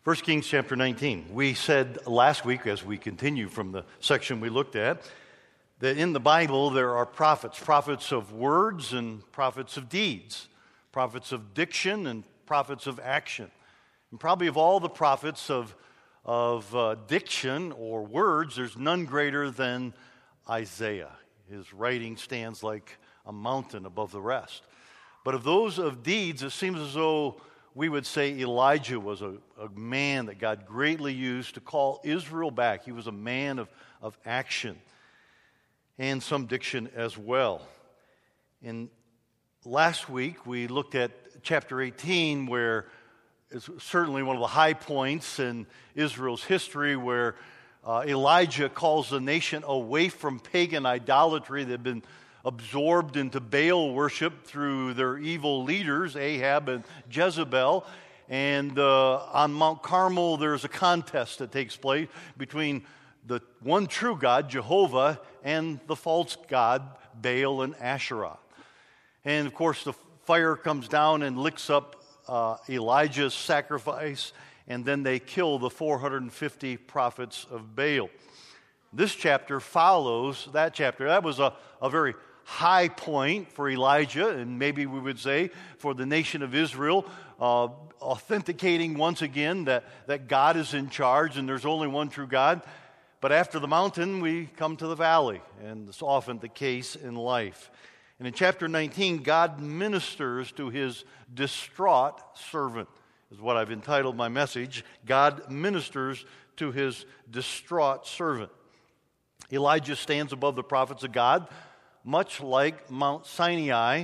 1 Kings chapter 19. We said last week, as we continue from the section we looked at, that in the Bible there are prophets of words and prophets of deeds, prophets of diction and prophets of action. And probably of all the prophets of diction or words, there's none greater than Isaiah. His writing stands like a mountain above the rest. But of those of deeds, it seems as though we would say Elijah was a man that God greatly used to call Israel back. He was a man of action and some diction as well. And last week we looked at chapter 18, where it's certainly one of the high points in Israel's history, where Elijah calls the nation away from pagan idolatry that had been absorbed into Baal worship through their evil leaders, Ahab and Jezebel. And on Mount Carmel, there's a contest that takes place between the one true God, Jehovah, and the false god, Baal and Asherah. And of course, the fire comes down and licks up Elijah's sacrifice, and then they kill the 450 prophets of Baal. This chapter follows that chapter. That was a very high point for Elijah, and maybe we would say for the nation of Israel, authenticating once again that God is in charge and there's only one true God. But after the mountain, we come to the valley, and it's often the case in life. And in chapter 19, God ministers to his distraught servant, is what I've entitled my message. God ministers to his distraught servant. Elijah stands above the prophets of God, much like Mount Sinai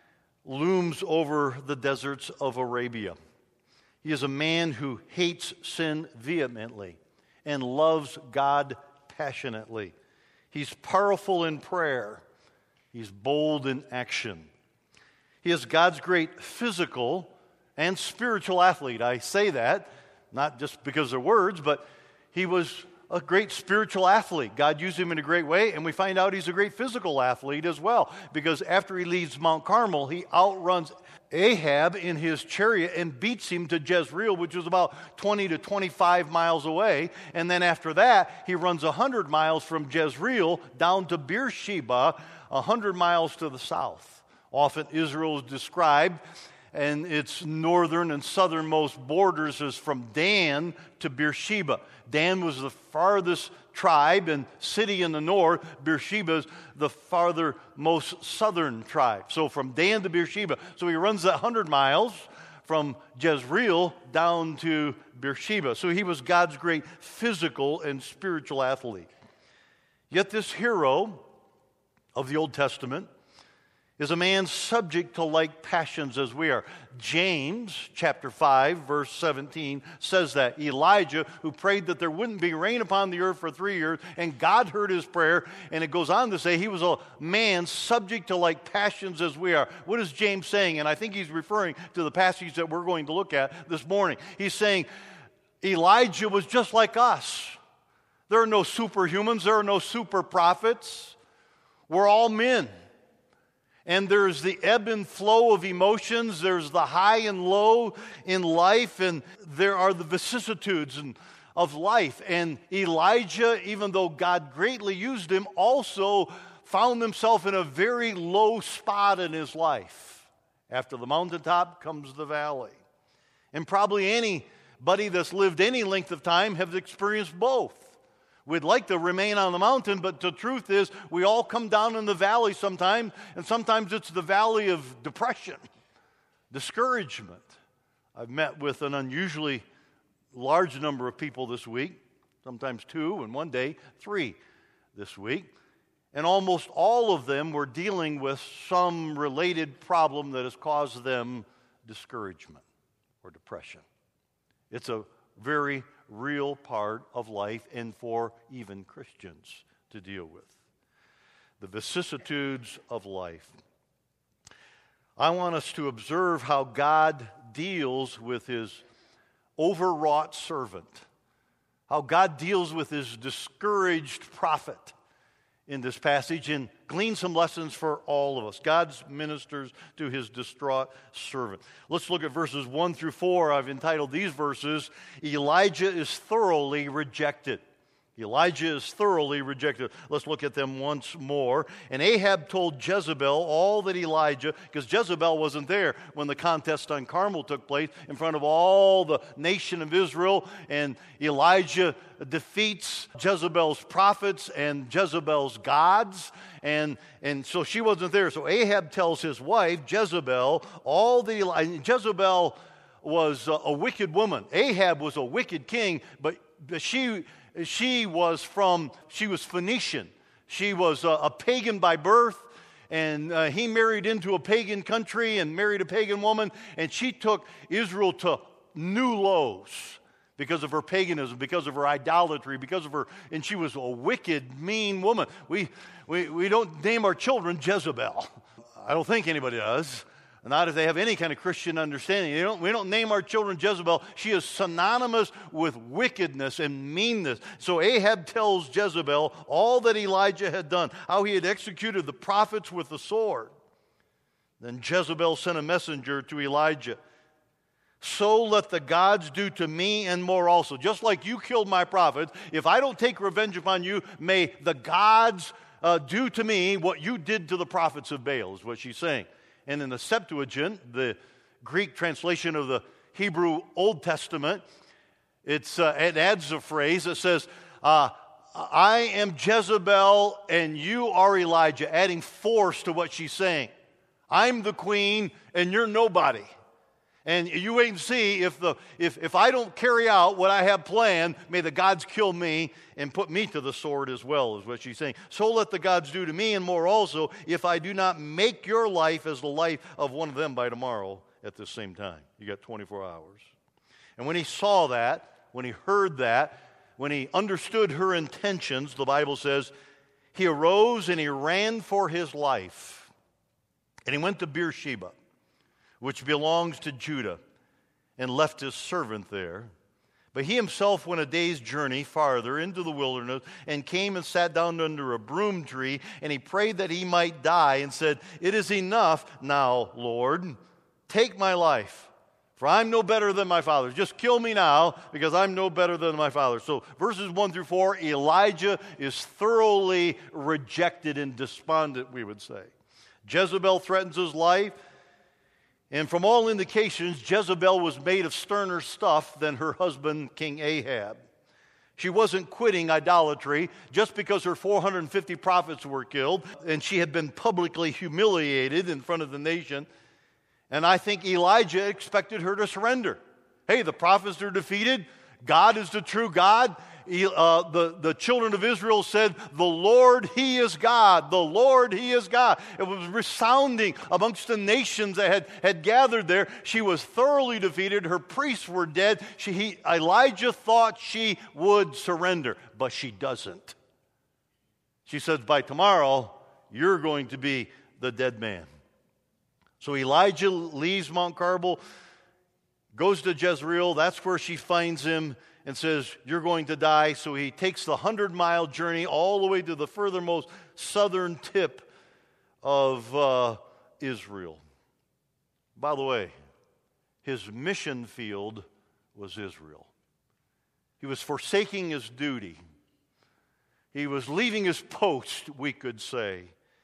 looms over the deserts of Arabia. He is a man who hates sin vehemently and loves God passionately. He's powerful in prayer. He's bold in action. He is God's great physical and spiritual athlete. I say that not just because they're words, but he was a great spiritual athlete. God used him in a great way, and we find out he's a great physical athlete as well, because after he leaves Mount Carmel, he outruns Ahab in his chariot and beats him to Jezreel, which was about 20 to 25 miles away. And then after that, he runs 100 miles from Jezreel down to Beersheba, 100 miles to the south. Often Israel is described, and its northern and southernmost borders is from Dan to Beersheba. Dan was the farthest tribe and city in the north. Beersheba is the farthermost southern tribe. So from Dan to Beersheba. So he runs that 100 miles from Jezreel down to Beersheba. So he was God's great physical and spiritual athlete. Yet this hero of the Old Testament is a man subject to like passions as we are. James chapter 5 verse 17 says that Elijah, who prayed that there wouldn't be rain upon the earth for 3 years, and God heard his prayer, and it goes on to say he was a man subject to like passions as we are. What is James saying? And I think he's referring to the passage that we're going to look at this morning. He's saying Elijah was just like us. There are no superhumans, there are no super prophets. We're all men. And there's the ebb and flow of emotions. There's the high and low in life. And there are the vicissitudes of life. And Elijah, even though God greatly used him, also found himself in a very low spot in his life. After the mountaintop comes the valley. And probably anybody that's lived any length of time has experienced both. We'd like to remain on the mountain, but the truth is we all come down in the valley sometimes, and sometimes it's the valley of depression, discouragement. I've met with an unusually large number of people this week, sometimes 2, and one day 3 this week, and almost all of them were dealing with some related problem that has caused them discouragement or depression. It's a very real part of life, and for even Christians to deal with. The vicissitudes of life. I want us to observe how God deals with his overwrought servant, how God deals with his discouraged prophet in this passage and glean some lessons for all of us. God ministers to his distraught servant. Let's look at verses 1 through 4. I've entitled these verses, Elijah is thoroughly rejected. Elijah is thoroughly rejected. Let's look at them once more. And Ahab told Jezebel all that Elijah, because Jezebel wasn't there when the contest on Carmel took place in front of all the nation of Israel, and Elijah defeats Jezebel's prophets and Jezebel's gods, and so she wasn't there. So Ahab tells his wife, Jezebel, all the Jezebel was a wicked woman. Ahab was a wicked king, but she was Phoenician. She was a pagan by birth, and he married into a pagan country and married a pagan woman, and she took Israel to new lows because of her paganism, because of her idolatry, and she was a wicked, mean woman. We don't name our children Jezebel. I don't think anybody does. Not if they have any kind of Christian understanding. We don't name our children Jezebel. She is synonymous with wickedness and meanness. So Ahab tells Jezebel all that Elijah had done, how he had executed the prophets with the sword. Then Jezebel sent a messenger to Elijah. So let the gods do to me and more also. Just like you killed my prophets, if I don't take revenge upon you, may the gods do to me what you did to the prophets of Baal, is what she's saying. And in the Septuagint, the Greek translation of the Hebrew Old Testament, it adds a phrase that says, I am Jezebel and you are Elijah, adding force to what she's saying. I'm the queen and you're nobody. And you wait and see if I don't carry out what I have planned, may the gods kill me and put me to the sword as well, is what she's saying. So let the gods do to me and more also, if I do not make your life as the life of one of them by tomorrow at the same time. You got 24 hours. And when he saw that, when he heard that, when he understood her intentions, the Bible says, he arose and he ran for his life. And he went to Beersheba, which belongs to Judah, and left his servant there. But he himself went a day's journey farther into the wilderness and came and sat down under a broom tree, and he prayed that he might die and said, it is enough now, Lord. Take my life, for I'm no better than my fathers. Just kill me now, because I'm no better than my fathers. So verses 1 through 4, Elijah is thoroughly rejected and despondent, we would say. Jezebel threatens his life. And from all indications, Jezebel was made of sterner stuff than her husband, King Ahab. She wasn't quitting idolatry just because her 450 prophets were killed, and she had been publicly humiliated in front of the nation. And I think Elijah expected her to surrender. Hey, the prophets are defeated. God is the true God. The children of Israel said, the Lord, He is God. The Lord, He is God. It was resounding amongst the nations that had gathered there. She was thoroughly defeated. Her priests were dead. Elijah thought she would surrender, but she doesn't. She says, by tomorrow, you're going to be the dead man. So Elijah leaves Mount Carmel, goes to Jezreel. That's where she finds him and says, you're going to die. So he takes the 100-mile journey all the way to the furthermost southern tip of Israel. By the way, his mission field was Israel. He was forsaking his duty. He was leaving his post, we could say.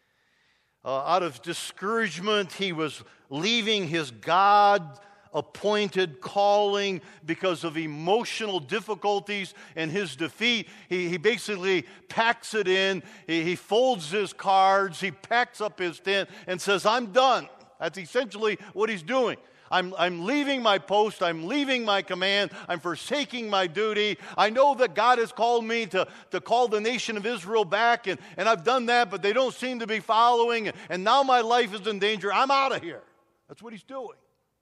Out of discouragement, he was leaving his God-appointed calling because of emotional difficulties and his defeat. He basically packs it in. He folds his cards. He packs up his tent and says, I'm done. That's essentially what he's doing. I'm leaving my post. I'm leaving my command. I'm forsaking my duty. I know that God has called me to call the nation of Israel back, and I've done that, but they don't seem to be following, and now my life is in danger. I'm out of here. That's what he's doing.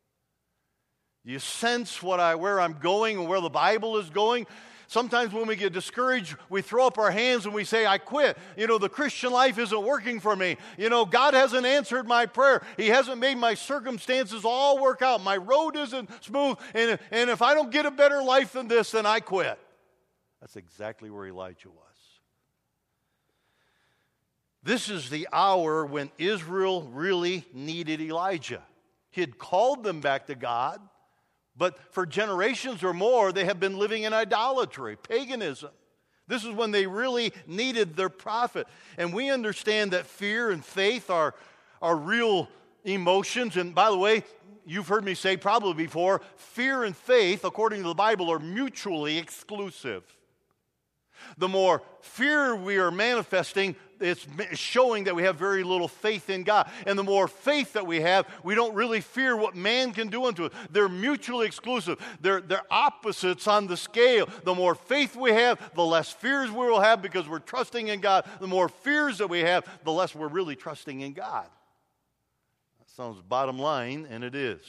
You sense where I'm going and where the Bible is going? Sometimes when we get discouraged, we throw up our hands and we say, I quit. The Christian life isn't working for me. God hasn't answered my prayer. He hasn't made my circumstances all work out. My road isn't smooth. And if I don't get a better life than this, then I quit. That's exactly where Elijah was. This is the hour when Israel really needed Elijah. He had called them back to God, but for generations or more, they have been living in idolatry, paganism. This is when they really needed their prophet. And we understand that fear and faith are real emotions. And by the way, you've heard me say probably before, fear and faith, according to the Bible, are mutually exclusive. The more fear we are manifesting, it's showing that we have very little faith in God. And the more faith that we have, we don't really fear what man can do unto us. They're mutually exclusive. They're opposites on the scale. The more faith we have, the less fears we will have because we're trusting in God. The more fears that we have, the less we're really trusting in God. That sounds bottom line, and it is.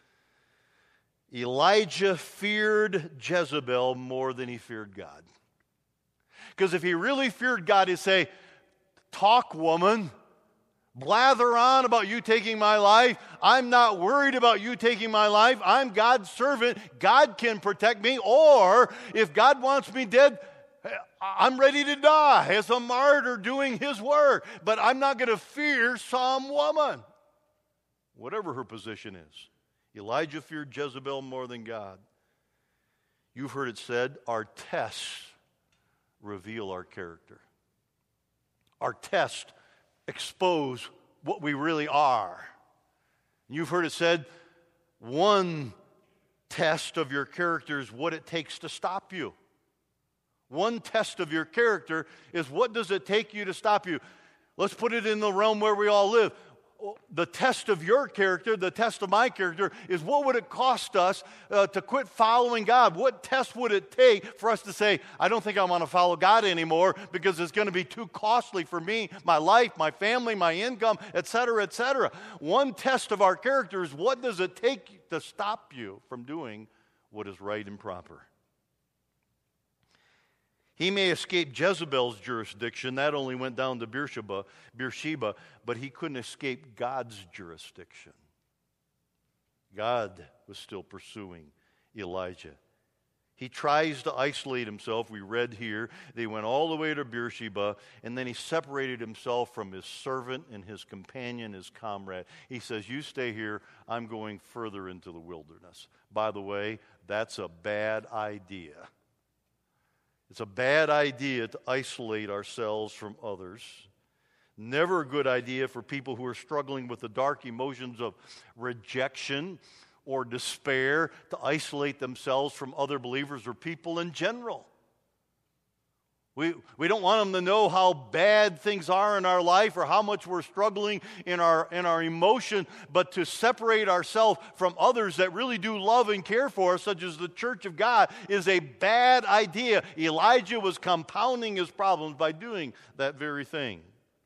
Elijah feared Jezebel more than he feared God. Because if he really feared God, he'd say, talk, woman, blather on about you taking my life. I'm not worried about you taking my life. I'm God's servant. God can protect me. Or if God wants me dead, I'm ready to die as a martyr doing his work. But I'm not going to fear some woman, whatever her position is. Elijah feared Jezebel more than God. You've heard it said, our tests reveal our character. Our tests expose what we really are. You've heard it said, one test of your character is what it takes to stop you. One test of your character is what does it take you to stop you. Let's put it in the realm where we all live. The test of your character, the test of my character, is what would it cost us to quit following God? What test would it take for us to say, I don't think I want to follow God anymore because it's going to be too costly for me, my life, my family, my income, etc., etc. One test of our character is what does it take to stop you from doing what is right and proper? He may escape Jezebel's jurisdiction. That only went down to Beersheba, but he couldn't escape God's jurisdiction. God was still pursuing Elijah. He tries to isolate himself. We read here, they went all the way to Beersheba, and then he separated himself from his servant and his companion, his comrade. He says, you stay here, I'm going further into the wilderness. By the way, that's a bad idea. It's a bad idea to isolate ourselves from others. Never a good idea for people who are struggling with the dark emotions of rejection or despair to isolate themselves from other believers or people in general. We don't want them to know how bad things are in our life or how much we're struggling in our emotion, but to separate ourselves from others that really do love and care for us, such as the church of God, is a bad idea. Elijah was compounding his problems by doing that very thing.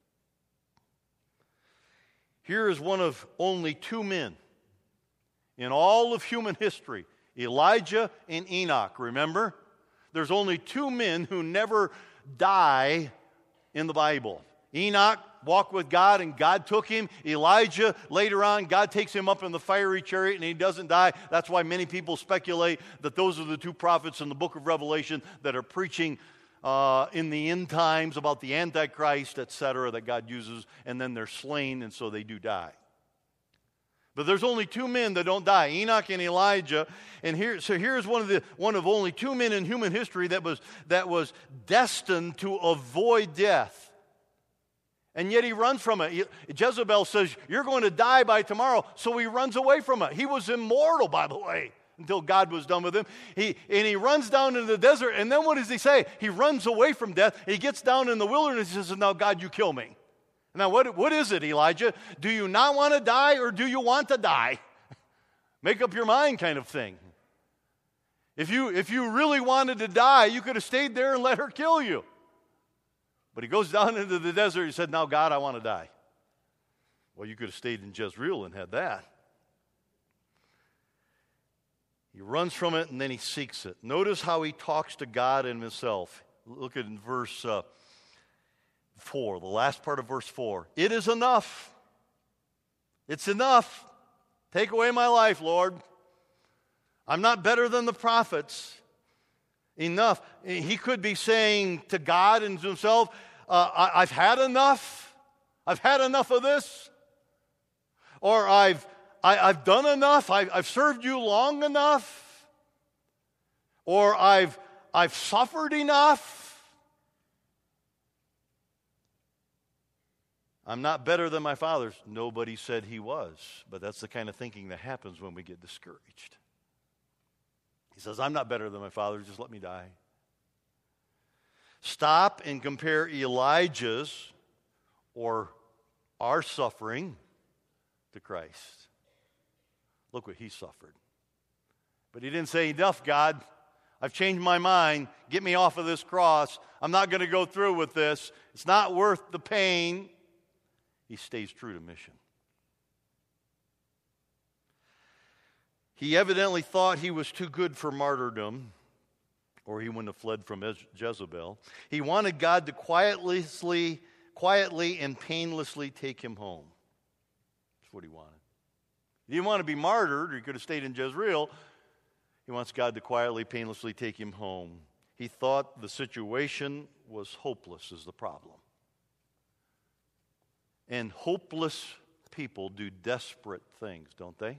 Here is one of only two men in all of human history, Elijah and Enoch, remember? There's only two men who never die in the Bible. Enoch walked with God and God took him. Elijah, later on, God takes him up in the fiery chariot and he doesn't die. That's why many people speculate that those are the two prophets in the book of Revelation that are preaching in the end times about the Antichrist, etc., that God uses, and then they're slain and so they do die. But there's only two men that don't die, Enoch and Elijah. And here's one of only two men in human history that was destined to avoid death. And yet he runs from it. Jezebel says, you're going to die by tomorrow, so he runs away from it. He was immortal, by the way, until God was done with him. He runs down into the desert, and then what does he say? He runs away from death. He gets down in the wilderness and says, now, God, you kill me. Now, what is it, Elijah? Do you not want to die or do you want to die? Make up your mind kind of thing. If you really wanted to die, you could have stayed there and let her kill you. But he goes down into the desert. He said, now, God, I want to die. Well, you could have stayed in Jezreel and had that. He runs from it and then he seeks it. Notice how he talks to God and himself. Look at verse 4, the last part of verse 4. It is enough. It's enough. Take away my life, Lord. I'm not better than the prophets. Enough. He could be saying to God and to himself, I've had enough. I've had enough of this. Or I've done enough. I've served you long enough. Or I've suffered enough. I'm not better than my fathers. Nobody said he was. But that's the kind of thinking that happens when we get discouraged. He says, I'm not better than my fathers. Just let me die. Stop and compare Elijah's or our suffering to Christ. Look what he suffered. But he didn't say, enough, God. I've changed my mind. Get me off of this cross. I'm not going to go through with this. It's not worth the pain. He stays true to mission. He evidently thought he was too good for martyrdom, or he wouldn't have fled from Jezebel. He wanted God to quietly and painlessly take him home. That's what he wanted. He didn't want to be martyred, or he could have stayed in Jezreel. He wants God to quietly, painlessly take him home. He thought the situation was hopeless is the problem. And hopeless people do desperate things, don't they?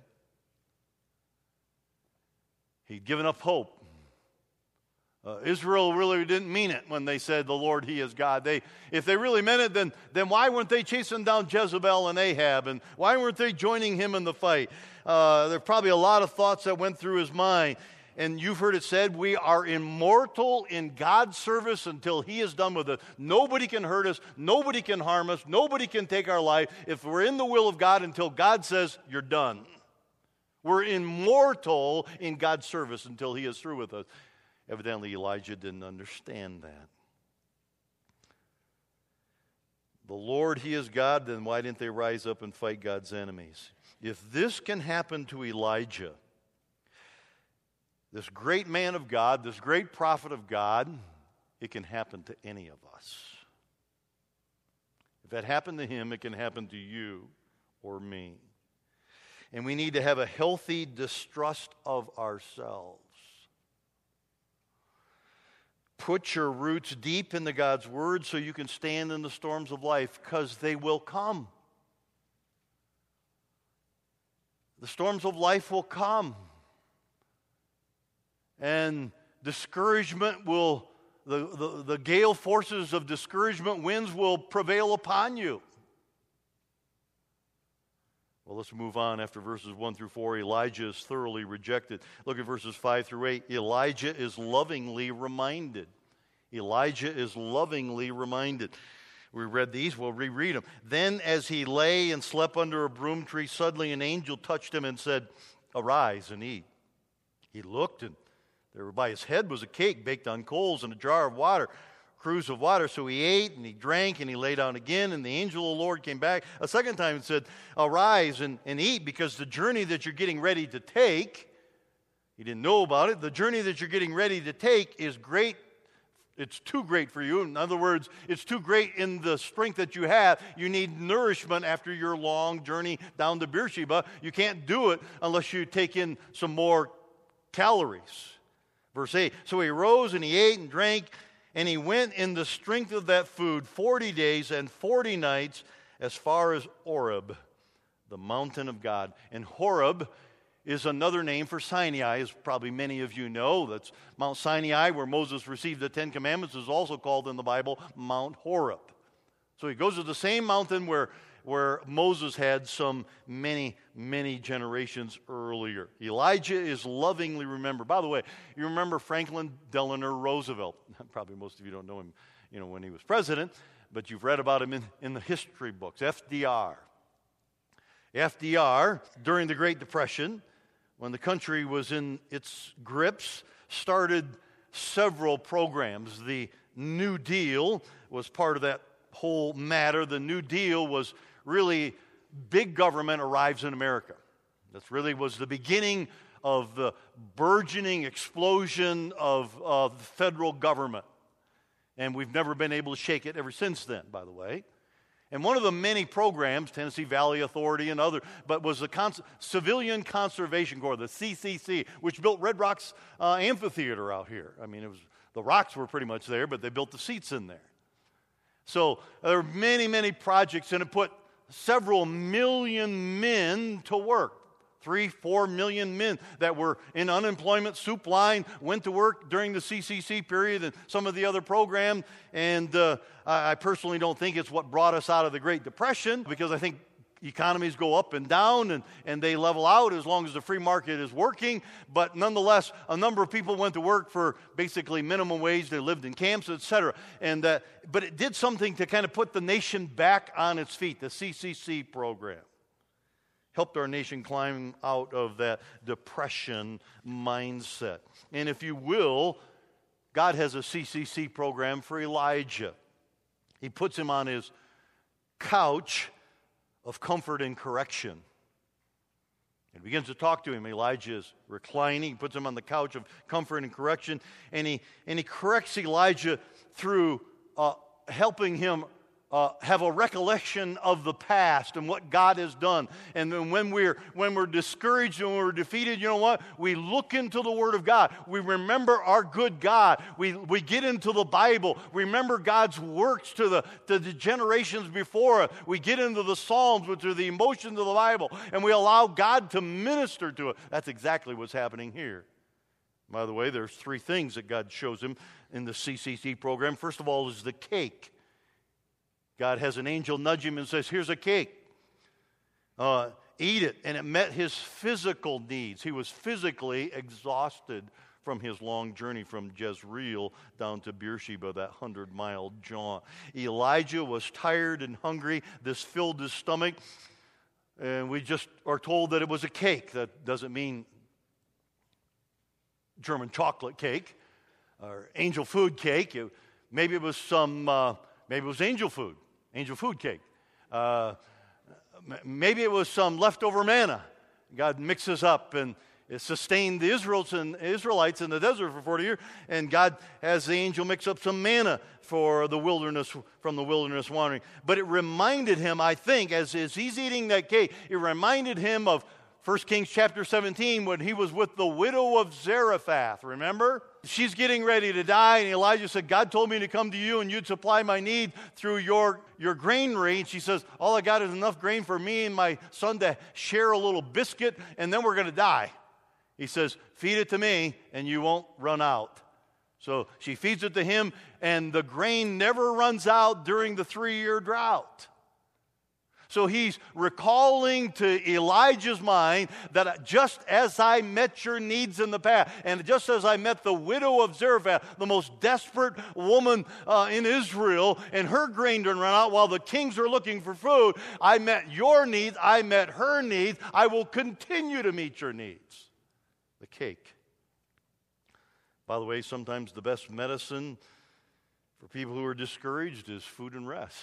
He'd given up hope. Israel really didn't mean it when they said the Lord, He is God. If they really meant it, then why weren't they chasing down Jezebel and Ahab? And why weren't they joining him in the fight? There are probably a lot of thoughts that went through his mind. And you've heard it said, we are immortal in God's service until He is done with it. Nobody can hurt us. Nobody can harm us. Nobody can take our life if we're in the will of God until God says, you're done. We're immortal in God's service until He is through with us. Evidently, Elijah didn't understand that. The Lord, He is God, then why didn't they rise up and fight God's enemies? If this can happen to Elijah, this great man of God, this great prophet of God, it can happen to any of us. If that happened to him, it can happen to you or me. And we need to have a healthy distrust of ourselves. Put your roots deep into God's Word so you can stand in the storms of life, because they will come. The storms of life will come. And discouragement will, the gale forces of discouragement winds will prevail upon you. Well, let's move on. After verses 1 through 4, Elijah is thoroughly rejected. Look at verses 5 through 8. Elijah is lovingly reminded. Elijah is lovingly reminded. We read these, we'll reread them. Then as he lay and slept under a broom tree, suddenly an angel touched him and said, arise and eat. He looked, and there by his head was a cake baked on coals and a jar of water, cruse of water. So he ate and he drank and he lay down again. And the angel of the Lord came back a second time and said, arise and eat, because the journey that you're getting ready to take, he didn't know about it, the journey that you're getting ready to take is great. It's too great for you. In other words, it's too great in the strength that you have. You need nourishment after your long journey down to Beersheba. You can't do it unless you take in some more calories. Verse 8, so he rose and he ate and drank, and he went in the strength of that food 40 days and 40 nights as far as Horeb, the mountain of God. And Horeb is another name for Sinai, as probably many of you know. That's Mount Sinai, where Moses received the Ten Commandments, is also called in the Bible Mount Horeb. So he goes to the same mountain where Moses had some many generations earlier. Elijah is lovingly remembered. By the way, you remember Franklin Delano Roosevelt. Probably most of you don't know him, when he was president, but you've read about him in the history books. FDR. FDR, during the Great Depression, when the country was in its grips, started several programs. The New Deal was part of that whole matter. The New Deal was really big government arrives in America. That really was the beginning of the burgeoning explosion of the federal government. And we've never been able to shake it ever since then, by the way. And one of the many programs, Tennessee Valley Authority and other, but was the Civilian Conservation Corps, the CCC, which built Red Rocks Amphitheater out here. I mean, the rocks were pretty much there, but they built the seats in there. So there are many, many projects, and it put several million men to work. 3-4 million men that were in unemployment soup line went to work during the CCC period and some of the other programs. And I personally don't think it's what brought us out of the Great Depression, because I think economies go up and down and they level out as long as the free market is working. But nonetheless, a number of people went to work for basically minimum wage. They lived in camps, etc. But it did something to kind of put the nation back on its feet, the CCC program. Helped our nation climb out of that depression mindset. And if you will, God has a CCC program for Elijah. He puts him on his couch of comfort and correction. He begins to talk to him. Elijah is reclining. He puts him on the couch of comfort and correction. And he corrects Elijah through helping him have a recollection of the past and what God has done. And then when we're discouraged and when we're defeated, you know what? We look into the Word of God. We remember our good God. We get into the Bible. We remember God's works to the generations before us. We get into the Psalms, which are the emotions of the Bible, and we allow God to minister to it. That's exactly what's happening here. By the way, there's 3 things that God shows him in the CCC program. First of all is the cake. God has an angel nudge him and says, here's a cake. Eat it. And it met his physical needs. He was physically exhausted from his long journey from Jezreel down to Beersheba, that 100-mile jaunt. Elijah was tired and hungry. This filled his stomach. And we just are told that it was a cake. That doesn't mean German chocolate cake or angel food cake. Maybe it was angel food. Angel food cake. Maybe it was some leftover manna. God mixes up, and it sustained the Israelites in the desert for 40 years, and God has the angel mix up some manna for the wilderness, from the wilderness wandering. But it reminded him, I think, as he's eating that cake, it reminded him of 1 Kings chapter 17 when he was with the widow of Zarephath, remember? She's getting ready to die, and Elijah said, God told me to come to you and you'd supply my need through your granary. And she says, all I got is enough grain for me and my son to share a little biscuit, and then we're going to die. He says, feed it to me and you won't run out. So she feeds it to him, and the grain never runs out during the 3-year drought. So he's recalling to Elijah's mind that just as I met your needs in the past, and just as I met the widow of Zarephath, the most desperate woman in Israel, and her grain didn't run out while the kings are looking for food, I met your needs, I met her needs, I will continue to meet your needs. The cake. By the way, sometimes the best medicine for people who are discouraged is food and rest.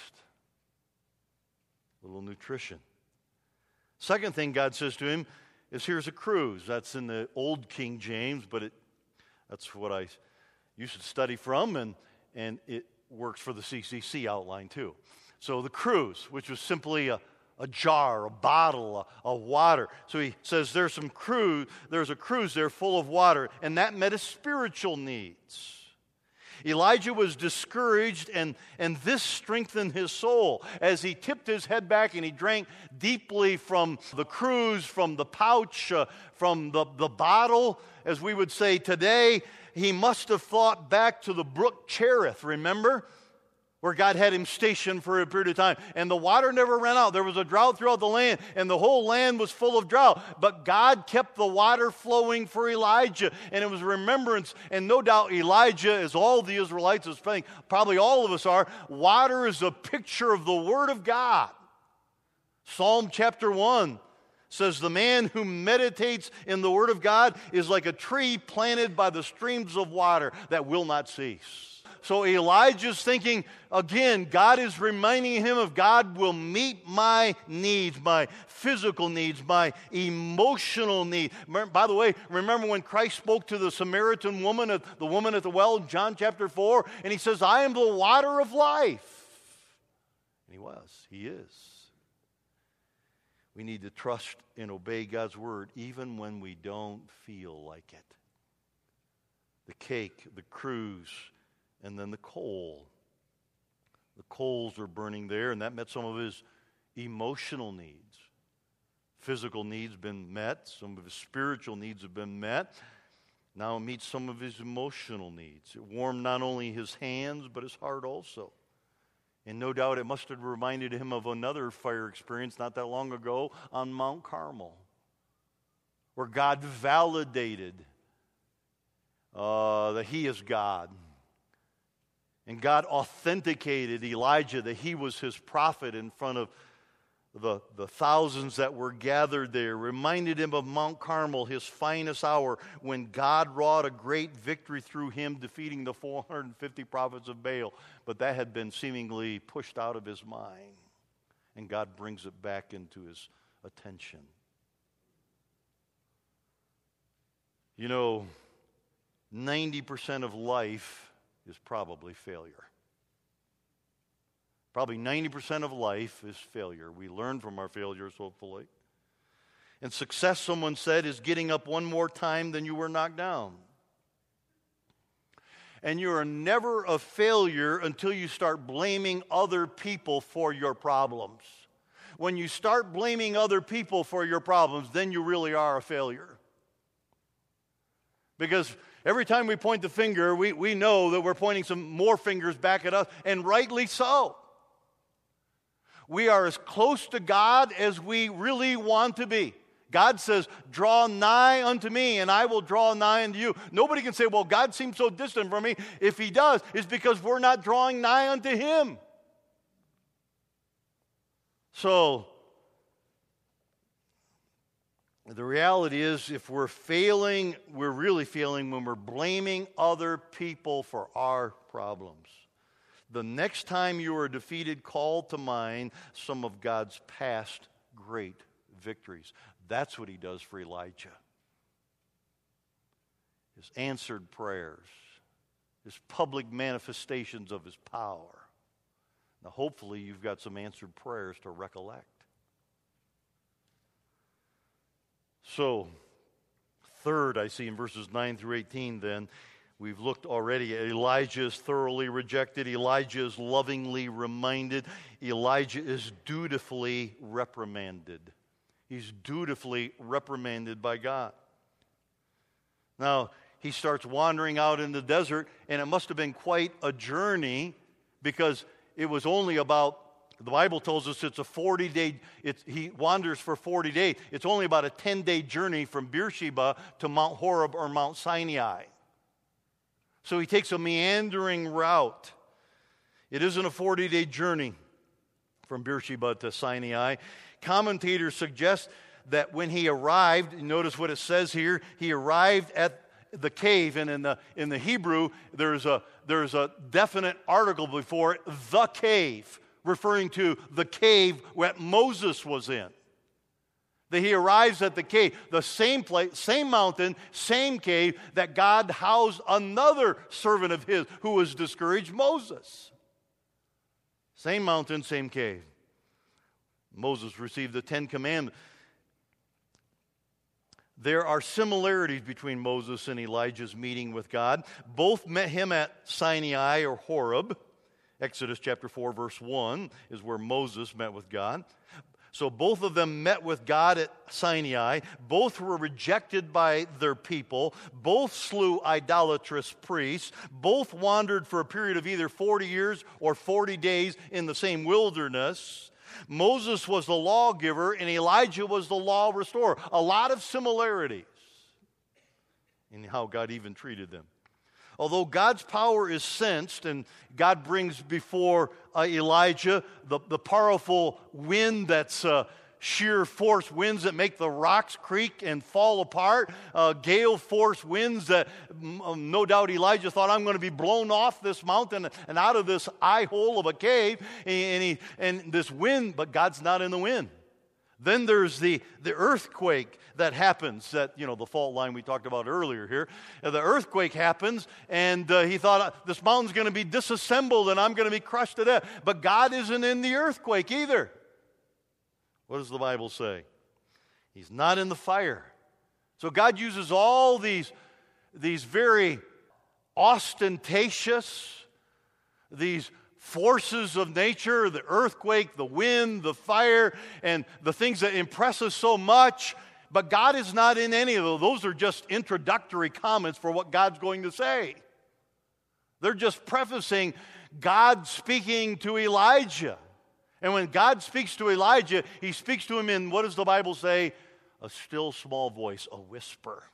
A little nutrition. Second thing God says to him is, here's a cruse. That's in the old King James, but that's what I used to study from, and it works for the CCC outline too. So the cruse, which was simply a jar, a bottle, a water. So he says there's a cruse there full of water, and that met his spiritual needs. Elijah was discouraged, and this strengthened his soul. As he tipped his head back and he drank deeply from the cruse, from the pouch, from the bottle, as we would say today, he must have thought back to the brook Cherith, remember? Where God had him stationed for a period of time. And the water never ran out. There was a drought throughout the land, and the whole land was full of drought. But God kept the water flowing for Elijah, and it was remembrance. And no doubt Elijah, as all the Israelites, as probably all of us are, water is a picture of the Word of God. Psalm chapter 1 says, the man who meditates in the Word of God is like a tree planted by the streams of water that will not cease. So Elijah's thinking, again, God is reminding him of God will meet my needs, my physical needs, my emotional needs. By the way, remember when Christ spoke to the Samaritan woman, the woman at the well in John chapter 4, and he says, I am the water of life. And he is. We need to trust and obey God's word even when we don't feel like it. The cake, the cruse, and then the coal. The coals are burning there, and that met some of his emotional needs. Physical needs been met. Some of his spiritual needs have been met. Now it meets some of his emotional needs. It warmed not only his hands, but his heart also. And no doubt it must have reminded him of another fire experience not that long ago on Mount Carmel, where God validated that he is God. And God authenticated Elijah that he was his prophet in front of the thousands that were gathered there. Reminded him of Mount Carmel, his finest hour, when God wrought a great victory through him, defeating the 450 prophets of Baal. But that had been seemingly pushed out of his mind. And God brings it back into his attention. You know, 90% of life is probably failure. Probably 90% of life is failure. We learn from our failures, hopefully. And success, someone said, is getting up one more time than you were knocked down. And you are never a failure until you start blaming other people for your problems. When you start blaming other people for your problems, then you really are a failure. Because every time we point the finger, we know that we're pointing some more fingers back at us, and rightly so. We are as close to God as we really want to be. God says, draw nigh unto me, and I will draw nigh unto you. Nobody can say, well, God seems so distant from me. If he does, it's because we're not drawing nigh unto him. So, the reality is, if we're failing, we're really failing when we're blaming other people for our problems. The next time you are defeated, call to mind some of God's past great victories. That's what he does for Elijah. His answered prayers, his public manifestations of his power. Now, hopefully, you've got some answered prayers to recollect. So, third, I see in verses 9 through 18 then, we've looked already at Elijah is thoroughly rejected. Elijah is lovingly reminded. Elijah is dutifully reprimanded. He's dutifully reprimanded by God. Now, he starts wandering out in the desert, and it must have been quite a journey because it was only about, the Bible tells us it's a 40-day, he wanders for 40 days. It's only about a 10-day journey from Beersheba to Mount Horeb or Mount Sinai. So he takes a meandering route. It isn't a 40-day journey from Beersheba to Sinai. Commentators suggest that when he arrived, notice what it says here, he arrived at the cave, and in the Hebrew, there's a definite article before it, the cave, referring to the cave that Moses was in. That he arrives at the cave, the same place, same mountain, same cave that God housed another servant of his who was discouraged, Moses. Same mountain, same cave. Moses received the 10 Commandments. There are similarities between Moses and Elijah's meeting with God. Both met him at Sinai or Horeb. Exodus chapter 4, verse 1 is where Moses met with God. So both of them met with God at Sinai. Both were rejected by their people. Both slew idolatrous priests. Both wandered for a period of either 40 years or 40 days in the same wilderness. Moses was the lawgiver and Elijah was the law restorer. A lot of similarities in how God even treated them. Although God's power is sensed and God brings before Elijah the powerful wind that's sheer force winds that make the rocks creak and fall apart, gale force winds that no doubt Elijah thought, I'm going to be blown off this mountain and out of this eye hole of a cave, and this wind, but God's not in the wind. Then there's the earthquake that happens, that, the fault line we talked about earlier here. The earthquake happens, and he thought, this mountain's going to be disassembled, and I'm going to be crushed to death. But God isn't in the earthquake either. What does the Bible say? He's not in the fire. So God uses all these very ostentatious, these forces of nature, the earthquake, the wind, the fire, and the things that impress us so much. But God is not in any of those. Those are just introductory comments for what God's going to say. They're just prefacing God speaking to Elijah. And when God speaks to Elijah, he speaks to him in, what does the Bible say? A still small voice, a whisper.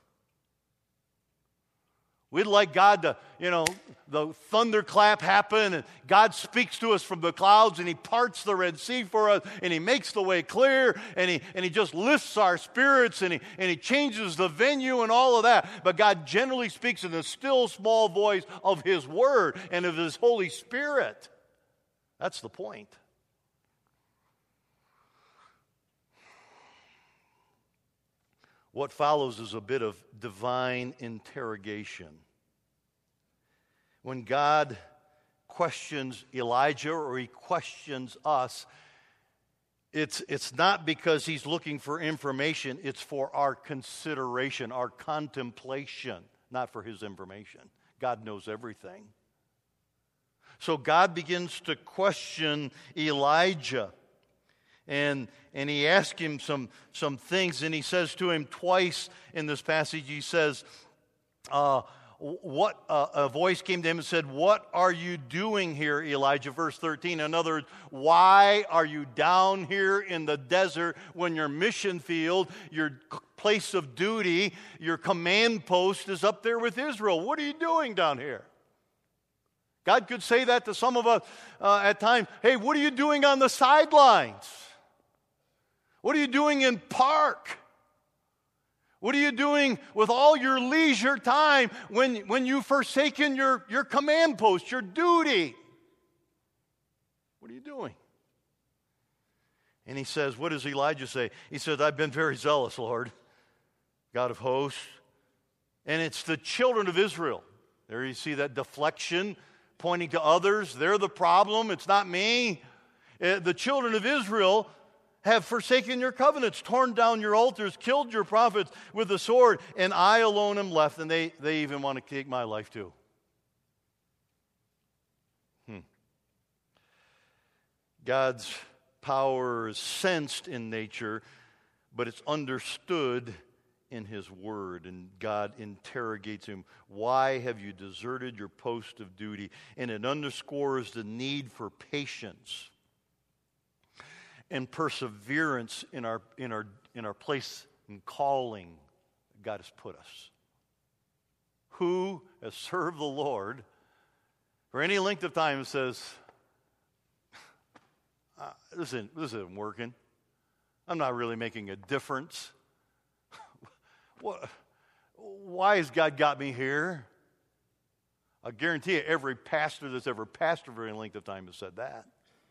We'd like God to, the thunderclap happen, and God speaks to us from the clouds, and he parts the Red Sea for us, and he makes the way clear, and he just lifts our spirits, and he changes the venue and all of that. But God generally speaks in the still small voice of his word and of his Holy Spirit. That's the point. What follows is a bit of divine interrogation. When God questions Elijah or he questions us, it's not because he's looking for information, it's for our consideration, our contemplation, not for his information. God knows everything. So God begins to question Elijah. And he asks him some things, and he says to him twice in this passage, he says, a voice came to him and said, "What are you doing here, Elijah?" Verse 13. In other words, why are you down here in the desert when your mission field, your place of duty, your command post is up there with Israel? What are you doing down here? God could say that to some of us at times. Hey, what are you doing on the sidelines? What are you doing in park? What are you doing with all your leisure time when you've forsaken your command post, your duty? What are you doing? And he says, what does Elijah say? He says, I've been very zealous, Lord, God of hosts. And it's the children of Israel. There you see that deflection, pointing to others. They're the problem. It's not me. The children of Israel have forsaken your covenants, torn down your altars, killed your prophets with the sword, and I alone am left, and they even want to take my life too. God's power is sensed in nature, but it's understood in his word, and God interrogates him. Why have you deserted your post of duty? And it underscores the need for patience and perseverance in our place and calling God has put us. Who has served the Lord for any length of time and says, this isn't working. I'm not really making a difference. Why has God got me here? I guarantee you every pastor that's ever pastored for any length of time has said that.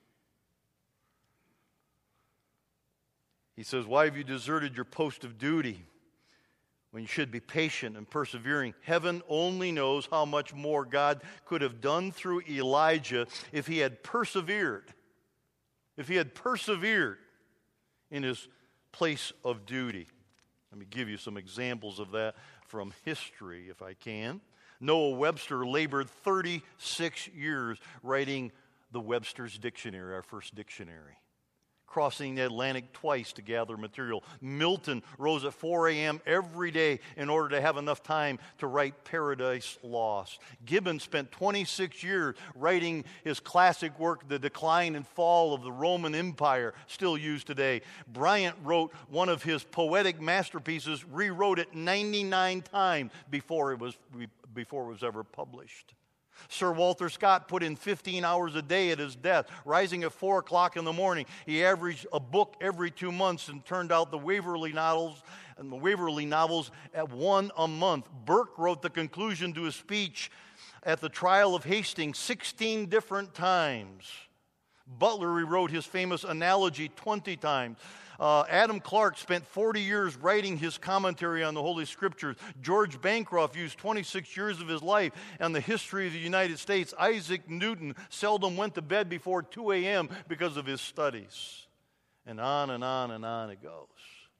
He says, why have you deserted your post of duty when you should be patient and persevering? Heaven only knows how much more God could have done through Elijah if he had persevered. If he had persevered in his place of duty. Let me give you some examples of that from history, if I can. Noah Webster labored 36 years writing the Webster's Dictionary, our first dictionary, crossing the Atlantic twice to gather material. Milton rose at 4 a.m. every day in order to have enough time to write Paradise Lost. Gibbon spent 26 years writing his classic work, The Decline and Fall of the Roman Empire, still used today. Bryant wrote one of his poetic masterpieces, rewrote it 99 times before it was ever published. Sir Walter Scott put in 15 hours a day at his death, rising at 4 o'clock in the morning. He averaged a book every 2 months and turned out the Waverley novels at one a month. Burke wrote the conclusion to his speech at the trial of Hastings 16 different times. Butler rewrote his famous Analogy 20 times. Adam Clarke spent 40 years writing his commentary on the Holy Scriptures. George Bancroft used 26 years of his life on the history of the United States. Isaac Newton seldom went to bed before 2 a.m. because of his studies. And on and on and on it goes.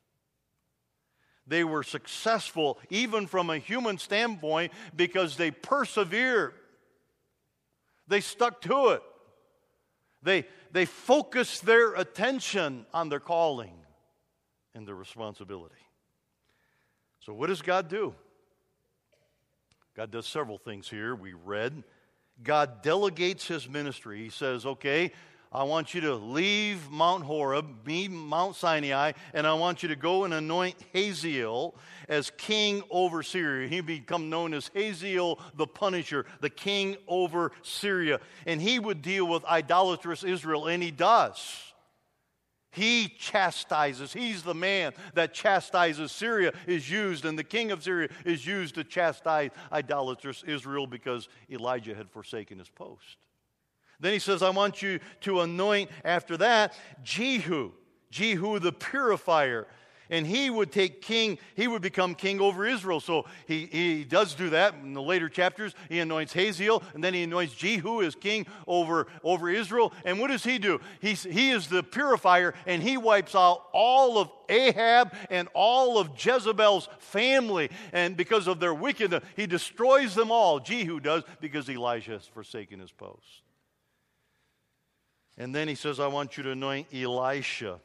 They were successful even from a human standpoint because they persevered. They stuck to it. They focus their attention on their calling and their responsibility. So what does God do? God does several things here. We read, God delegates his ministry. He says, okay, I want you to leave Mount Horeb, Mount Sinai, and I want you to go and anoint Hazael as king over Syria. He become known as Hazael the Punisher, the king over Syria. And he would deal with idolatrous Israel, and he does. He chastises. He's the man that chastises. Syria is used, and the king of Syria is used to chastise idolatrous Israel because Elijah had forsaken his post. Then he says, I want you to anoint, after that, Jehu the purifier. And he would become king over Israel. So he does do that in the later chapters. He anoints Hazael, and then he anoints Jehu as king over Israel. And what does he do? He is the purifier, and he wipes out all of Ahab and all of Jezebel's family. And because of their wickedness, he destroys them all. Jehu does, because Elijah has forsaken his post. And then he says, I want you to anoint Elisha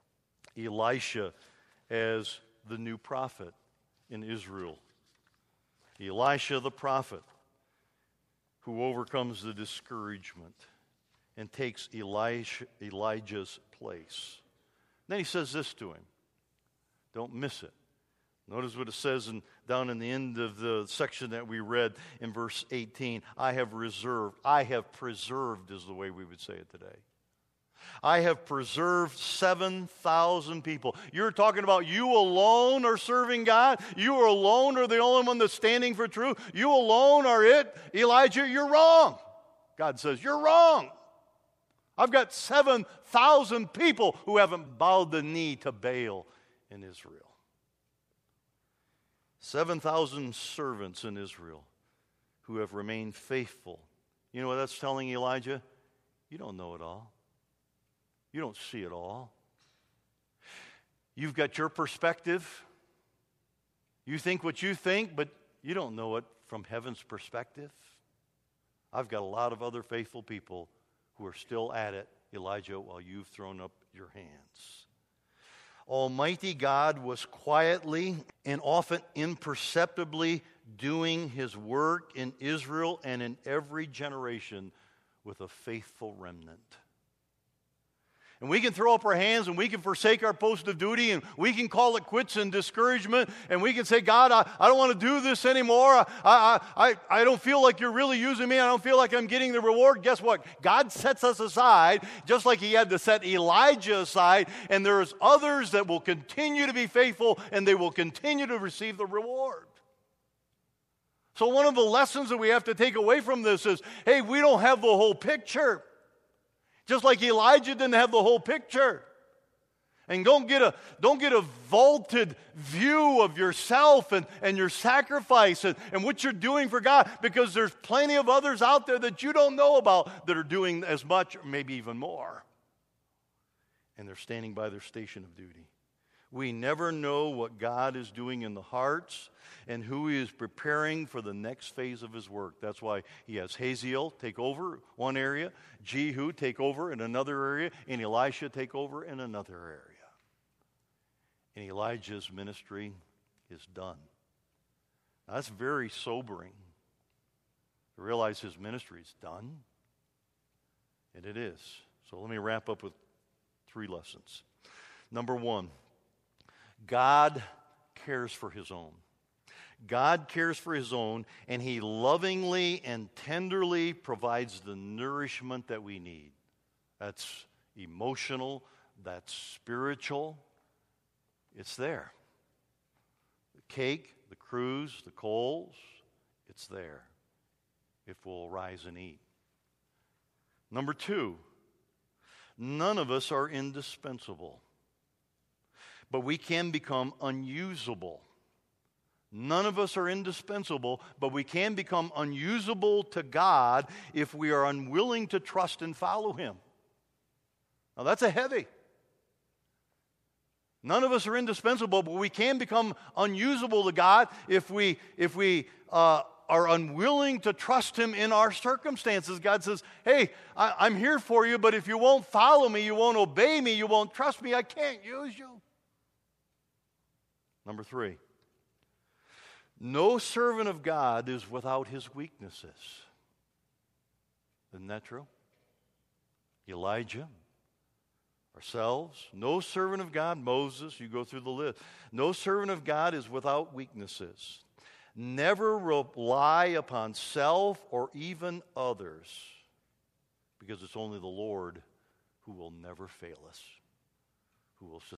as the new prophet in Israel. Elisha the prophet, who overcomes the discouragement and takes Elijah's place. Then he says this to him. Don't miss it. Notice what it says down in the end of the section that we read in verse 18. I have preserved is the way we would say it today. I have preserved 7,000 people. You're talking about you alone are serving God? You alone are the only one that's standing for truth? You alone are it? Elijah, you're wrong. God says, you're wrong. I've got 7,000 people who haven't bowed the knee to Baal in Israel. 7,000 servants in Israel who have remained faithful. You know what that's telling Elijah? You don't know it all. You don't see it all. You've got your perspective. You think what you think, but you don't know it from heaven's perspective. I've got a lot of other faithful people who are still at it, Elijah, while you've thrown up your hands. Almighty God was quietly and often imperceptibly doing his work in Israel and in every generation with a faithful remnant. And we can throw up our hands and we can forsake our post of duty and we can call it quits and discouragement and we can say, God, I don't want to do this anymore. I don't feel like you're really using me. I don't feel like I'm getting the reward. Guess what? God sets us aside just like he had to set Elijah aside, and there's others that will continue to be faithful and they will continue to receive the reward. So one of the lessons that we have to take away from this is, hey, we don't have the whole picture. Just like Elijah didn't have the whole picture. And don't get a vaulted view of yourself and your sacrifice and what you're doing for God, because there's plenty of others out there that you don't know about that are doing as much or maybe even more. And they're standing by their station of duty. We never know what God is doing in the hearts and who he is preparing for the next phase of his work. That's why he has Hazael take over one area, Jehu take over in another area, and Elisha take over in another area. And Elijah's ministry is done. Now, that's very sobering to realize his ministry is done. And it is. So let me wrap up with 3 lessons. Number 1, God cares for his own. God cares for his own, and he lovingly and tenderly provides the nourishment that we need. That's emotional, that's spiritual. It's there. The cake, the cruse, the coals, it's there if we'll rise and eat. Number 2, none of us are indispensable, but we can become unusable. None of us are indispensable, but we can become unusable to God if we are unwilling to trust and follow him. Now that's a heavy. None of us are indispensable, but we can become unusable to God if we are are unwilling to trust Him in our circumstances. God says, hey, I'm here for you, but if you won't follow me, you won't obey me, you won't trust me, I can't use you. Number 3, no servant of God is without his weaknesses. Isn't that true? Elijah, ourselves, no servant of God, Moses, you go through the list. No servant of God is without weaknesses. Never rely upon self or even others, because it's only the Lord who will never fail us, who will